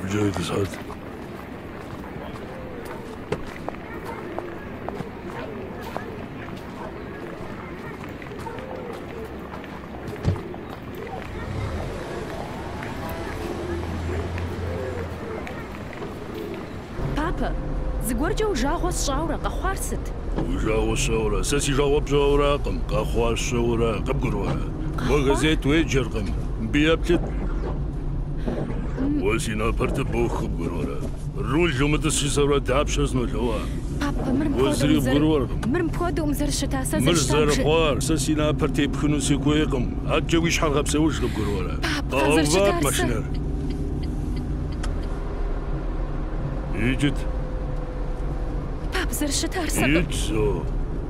جاي تسعد بابا زقورجا وجاغو الشاورة قخوارست وجاغو الشاورة ساسي جاغو بجاورة قم قخوا الشاورة قبقروها وغزيت ويجرقم بيابتت وسينا برتبوخ بقروها الرول جمدس شسورة دعبش اسنو جوا بابا وزري بقروها مرمبودو ومزرشتا ساسي مرزر خوار ساسينا برتب خنوسي كويقم هاتجويش حلقة بسوش قبقروها بابا ماشنر يجد بابا زرشتا رسق يجزو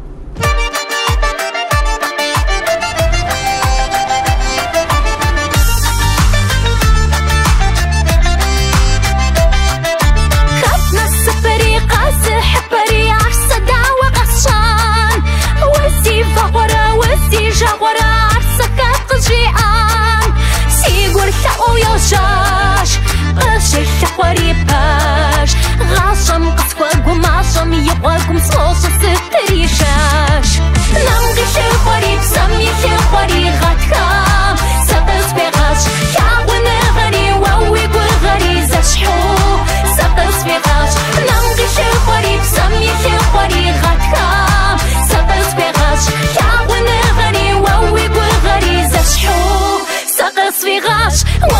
يبغاكم صوص الستريشاش نمغي شخوري بسمي شخوري غاتكام سقس بغاش يعون غري ووي غري زشحو سقس بغاش نمغي شخوري بسمي شخوري غاتكام سقس بغاش يعون غري ووي غري زشحو سقس بغاش